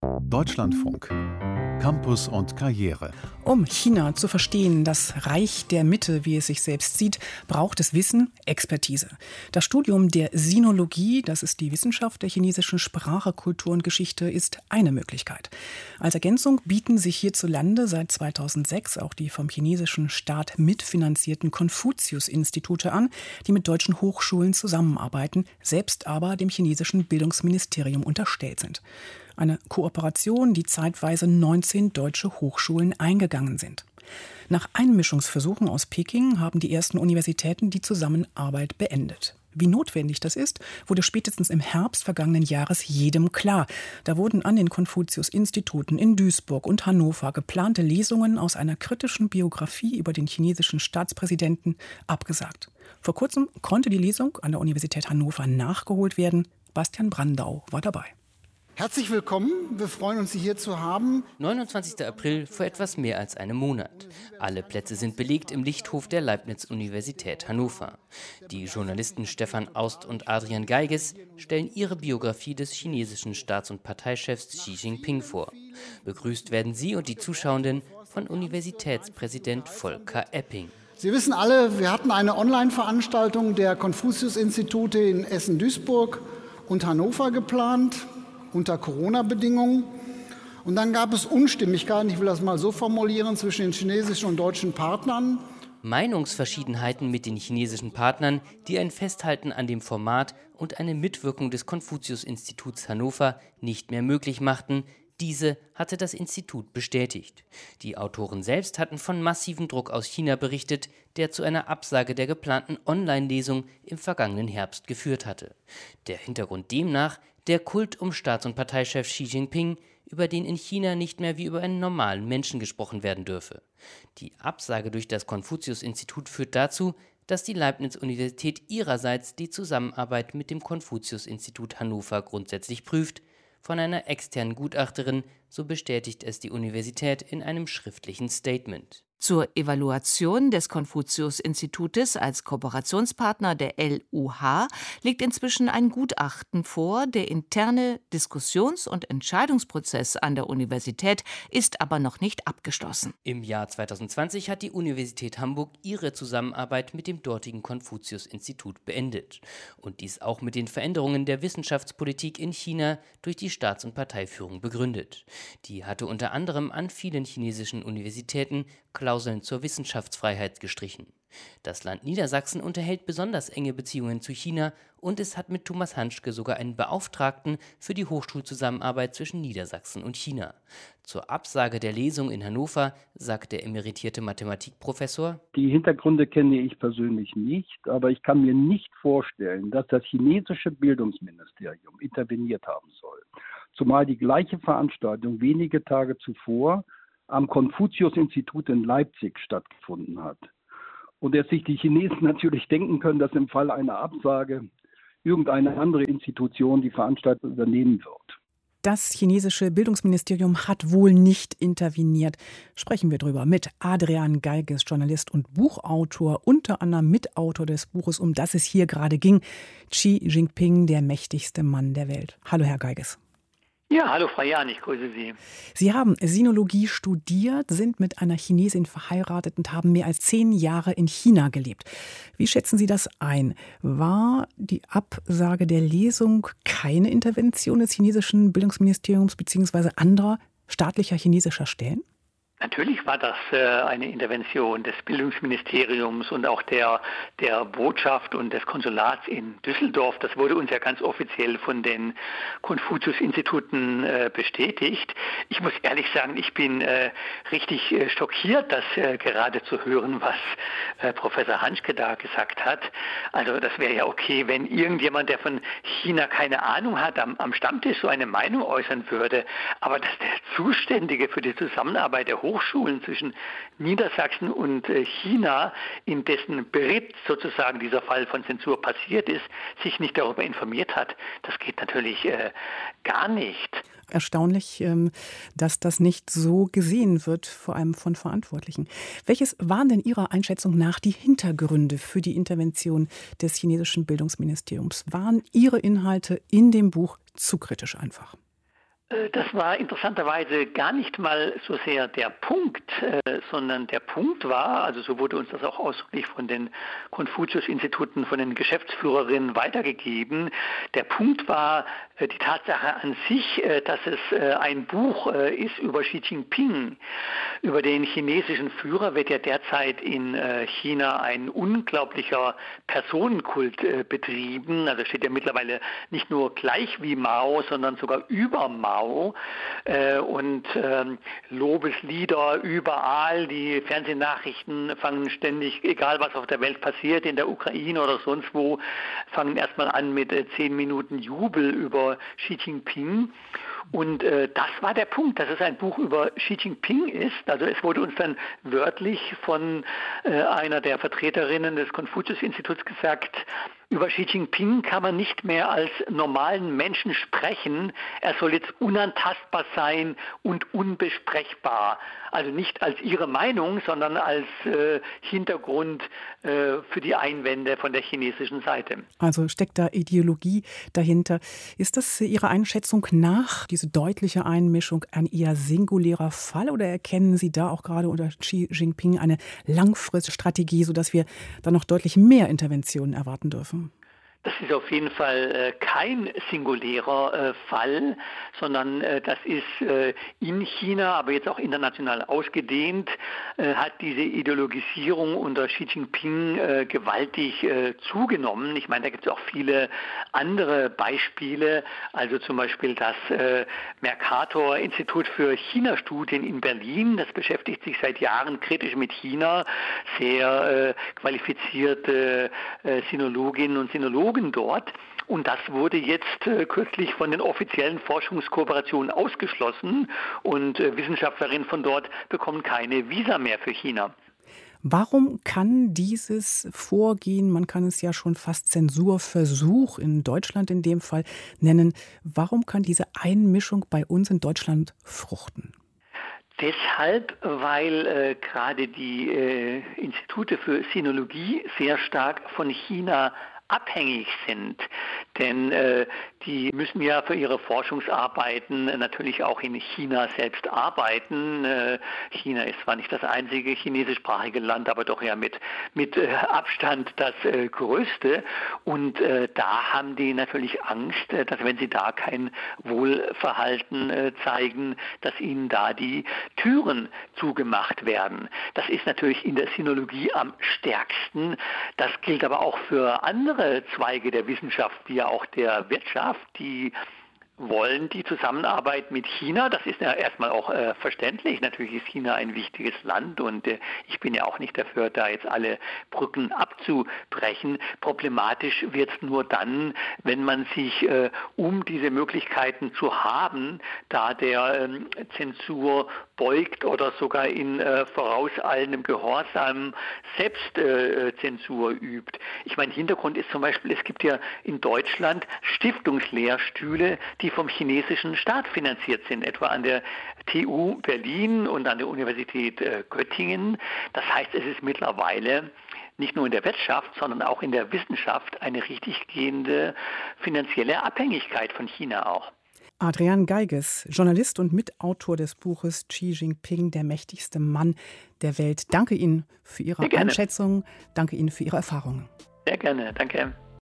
Deutschlandfunk. Campus und Karriere. Um China zu verstehen, das Reich der Mitte, wie es sich selbst sieht, braucht es Wissen, Expertise. Das Studium der Sinologie, das ist die Wissenschaft der chinesischen Sprache, Kultur und Geschichte, ist eine Möglichkeit. Als Ergänzung bieten sich hierzulande seit 2006 auch die vom chinesischen Staat mitfinanzierten Konfuzius-Institute an, die mit deutschen Hochschulen zusammenarbeiten, selbst aber dem chinesischen Bildungsministerium unterstellt sind. Eine Kooperation, die zeitweise 19 deutsche Hochschulen eingegangen sind. Nach Einmischungsversuchen aus Peking haben die ersten Universitäten die Zusammenarbeit beendet. Wie notwendig das ist, wurde spätestens im Herbst vergangenen Jahres jedem klar. Da wurden an den Konfuzius-Instituten in Duisburg und Hannover geplante Lesungen aus einer kritischen Biografie über den chinesischen Staatspräsidenten abgesagt. Vor kurzem konnte die Lesung an der Universität Hannover nachgeholt werden. Bastian Brandau war dabei. Herzlich willkommen, wir freuen uns, Sie hier zu haben. 29. April, vor etwas mehr als einem Monat. Alle Plätze sind belegt im Lichthof der Leibniz-Universität Hannover. Die Journalisten Stefan Aust und Adrian Geiges stellen ihre Biografie des chinesischen Staats- und Parteichefs Xi Jinping vor. Begrüßt werden sie und die Zuschauenden von Universitätspräsident Volker Epping. Sie wissen alle, wir hatten eine Online-Veranstaltung der Konfuzius-Institute in Essen-Duisburg und Hannover geplant, unter Corona-Bedingungen. Und dann gab es Unstimmigkeiten, ich will das mal so formulieren, zwischen den chinesischen und deutschen Partnern. Meinungsverschiedenheiten mit den chinesischen Partnern, die ein Festhalten an dem Format und eine Mitwirkung des Konfuzius-Instituts Hannover nicht mehr möglich machten. Diese hatte das Institut bestätigt. Die Autoren selbst hatten von massivem Druck aus China berichtet, der zu einer Absage der geplanten Online-Lesung im vergangenen Herbst geführt hatte. Der Hintergrund demnach: der Kult um Staats- und Parteichef Xi Jinping, über den in China nicht mehr wie über einen normalen Menschen gesprochen werden dürfe. Die Absage durch das Konfuzius-Institut führt dazu, dass die Leibniz-Universität ihrerseits die Zusammenarbeit mit dem Konfuzius-Institut Hannover grundsätzlich prüft. Von einer externen Gutachterin, so bestätigt es die Universität in einem schriftlichen Statement. Zur Evaluation des Konfuzius-Institutes als Kooperationspartner der LUH liegt inzwischen ein Gutachten vor. Der interne Diskussions- und Entscheidungsprozess an der Universität ist aber noch nicht abgeschlossen. Im Jahr 2020 hat die Universität Hamburg ihre Zusammenarbeit mit dem dortigen Konfuzius-Institut beendet. Und dies auch mit den Veränderungen der Wissenschaftspolitik in China durch die Staats- und Parteiführung begründet. Die hatte unter anderem an vielen chinesischen Universitäten Klauseln zur Wissenschaftsfreiheit gestrichen. Das Land Niedersachsen unterhält besonders enge Beziehungen zu China und es hat mit Thomas Hanschke sogar einen Beauftragten für die Hochschulzusammenarbeit zwischen Niedersachsen und China. Zur Absage der Lesung in Hannover sagt der emeritierte Mathematikprofessor: Die Hintergründe kenne ich persönlich nicht, aber ich kann mir nicht vorstellen, dass das chinesische Bildungsministerium interveniert haben soll. Zumal die gleiche Veranstaltung wenige Tage zuvor am Konfuzius-Institut in Leipzig stattgefunden hat. Und dass sich die Chinesen natürlich denken können, dass im Fall einer Absage irgendeine andere Institution die Veranstaltung übernehmen wird. Das chinesische Bildungsministerium hat wohl nicht interveniert. Sprechen wir drüber mit Adrian Geiges, Journalist und Buchautor, unter anderem Mitautor des Buches, um das es hier gerade ging, Xi Jinping, der mächtigste Mann der Welt. Hallo, Herr Geiges. Ja, hallo Frau Jahn, ich grüße Sie. Sie haben Sinologie studiert, sind mit einer Chinesin verheiratet und haben mehr als 10 Jahre in China gelebt. Wie schätzen Sie das ein? War die Absage der Lesung keine Intervention des chinesischen Bildungsministeriums bzw. anderer staatlicher chinesischer Stellen? Natürlich war das eine Intervention des Bildungsministeriums und auch der Botschaft und des Konsulats in Düsseldorf. Das wurde uns ja ganz offiziell von den Konfuzius-Instituten bestätigt. Ich muss ehrlich sagen, ich bin richtig schockiert, das gerade zu hören, was Professor Hanschke da gesagt hat. Also das wäre ja okay, wenn irgendjemand, der von China keine Ahnung hat, am Stammtisch so eine Meinung äußern würde. Aber dass der Zuständige für die Zusammenarbeit der Hochschulen zwischen Niedersachsen und China, in dessen Bericht sozusagen dieser Fall von Zensur passiert ist, sich nicht darüber informiert hat, das geht natürlich gar nicht. Erstaunlich, dass das nicht so gesehen wird, vor allem von Verantwortlichen. Welches waren denn Ihrer Einschätzung nach die Hintergründe für die Intervention des chinesischen Bildungsministeriums? Waren Ihre Inhalte in dem Buch zu kritisch einfach? Das war interessanterweise gar nicht mal so sehr der Punkt, sondern der Punkt war, also so wurde uns das auch ausdrücklich von den Konfuzius-Instituten, von den Geschäftsführerinnen weitergegeben. Der Punkt war die Tatsache an sich, dass es ein Buch ist über Xi Jinping. Über den chinesischen Führer wird ja derzeit in China ein unglaublicher Personenkult betrieben. Also steht ja mittlerweile nicht nur gleich wie Mao, sondern sogar über Mao. Und Lobeslieder überall, die Fernsehnachrichten fangen ständig, egal was auf der Welt passiert, in der Ukraine oder sonst wo, fangen erstmal an mit 10 Minuten Jubel über Xi Jinping. Und das war der Punkt, dass es ein Buch über Xi Jinping ist. Also es wurde uns dann wörtlich von einer der Vertreterinnen des Konfuzius-Instituts gesagt, über Xi Jinping kann man nicht mehr als normalen Menschen sprechen. Er soll jetzt unantastbar sein und unbesprechbar. Also nicht als ihre Meinung, sondern als Hintergrund für die Einwände von der chinesischen Seite. Also steckt da Ideologie dahinter. Ist das Ihrer Einschätzung nach, diese deutliche Einmischung, ein eher singulärer Fall? Oder erkennen Sie da auch gerade unter Xi Jinping eine langfristige Strategie, sodass wir da noch deutlich mehr Interventionen erwarten dürfen? Das ist auf jeden Fall kein singulärer Fall, sondern das ist in China, aber jetzt auch international ausgedehnt, hat diese Ideologisierung unter Xi Jinping gewaltig zugenommen. Ich meine, da gibt es auch viele andere Beispiele, also zum Beispiel das Mercator-Institut für China-Studien in Berlin, das beschäftigt sich seit Jahren kritisch mit China, sehr qualifizierte Sinologinnen und Sinologen dort. Und das wurde jetzt kürzlich von den offiziellen Forschungskooperationen ausgeschlossen und Wissenschaftlerinnen von dort bekommen keine Visa mehr für China. Warum kann dieses Vorgehen, man kann es ja schon fast Zensurversuch in Deutschland in dem Fall nennen, warum kann diese Einmischung bei uns in Deutschland fruchten? Deshalb, weil gerade die Institute für Sinologie sehr stark von China abhängig sind. Denn die müssen ja für ihre Forschungsarbeiten natürlich auch in China selbst arbeiten. China ist zwar nicht das einzige chinesischsprachige Land, aber doch ja mit Abstand das größte. Und da haben die natürlich Angst, dass wenn sie da kein Wohlverhalten zeigen, dass ihnen da die Türen zugemacht werden. Das ist natürlich in der Sinologie am stärksten. Das gilt aber auch für andere Zweige der Wissenschaft, wie ja auch der Wirtschaft, die wollen die Zusammenarbeit mit China. Das ist ja erstmal auch verständlich. Natürlich ist China ein wichtiges Land und ich bin ja auch nicht dafür, da jetzt alle Brücken abzubrechen. Problematisch wird es nur dann, wenn man sich, um diese Möglichkeiten zu haben, da der Zensur beugt oder sogar in vorauseilendem Gehorsam selbst Zensur übt. Ich meine, Hintergrund ist zum Beispiel, es gibt ja in Deutschland Stiftungslehrstühle, die vom chinesischen Staat finanziert sind, etwa an der TU Berlin und an der Universität Göttingen. Das heißt, es ist mittlerweile nicht nur in der Wirtschaft, sondern auch in der Wissenschaft eine richtig gehende finanzielle Abhängigkeit von China auch. Adrian Geiges, Journalist und Mitautor des Buches Xi Jinping, der mächtigste Mann der Welt. Danke Ihnen für Ihre Einschätzung, danke Ihnen für Ihre Erfahrungen. Sehr gerne, danke.